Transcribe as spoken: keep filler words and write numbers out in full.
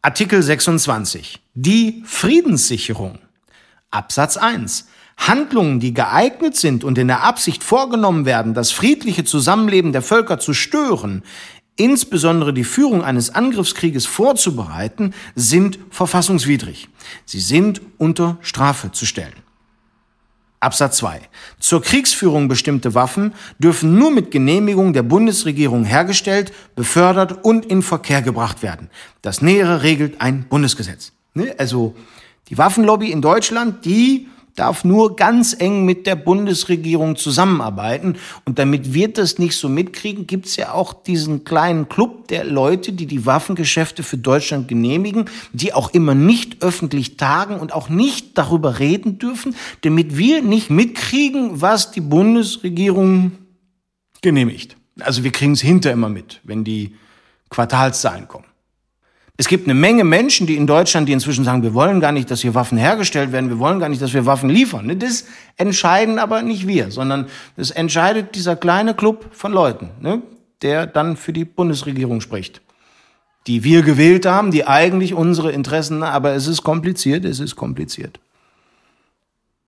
Artikel sechsundzwanzig. Die Friedenssicherung. Absatz eins. Handlungen, die geeignet sind und in der Absicht vorgenommen werden, das friedliche Zusammenleben der Völker zu stören, insbesondere die Führung eines Angriffskrieges vorzubereiten, sind verfassungswidrig. Sie sind unter Strafe zu stellen. Absatz zwei. Zur Kriegsführung bestimmte Waffen dürfen nur mit Genehmigung der Bundesregierung hergestellt, befördert und in Verkehr gebracht werden. Das Nähere regelt ein Bundesgesetz. Also die Waffenlobby in Deutschland, die darf nur ganz eng mit der Bundesregierung zusammenarbeiten. Und damit wir das nicht so mitkriegen, gibt's ja auch diesen kleinen Club der Leute, die die Waffengeschäfte für Deutschland genehmigen, die auch immer nicht öffentlich tagen und auch nicht darüber reden dürfen, damit wir nicht mitkriegen, was die Bundesregierung genehmigt. Also wir kriegen es hinterher immer mit, wenn die Quartalszahlen kommen. Es gibt eine Menge Menschen, die in Deutschland, die inzwischen sagen, wir wollen gar nicht, dass hier Waffen hergestellt werden, wir wollen gar nicht, dass wir Waffen liefern. Das entscheiden aber nicht wir, sondern das entscheidet dieser kleine Club von Leuten, der dann für die Bundesregierung spricht, die wir gewählt haben, die eigentlich unsere Interessen, aber es ist kompliziert, es ist kompliziert.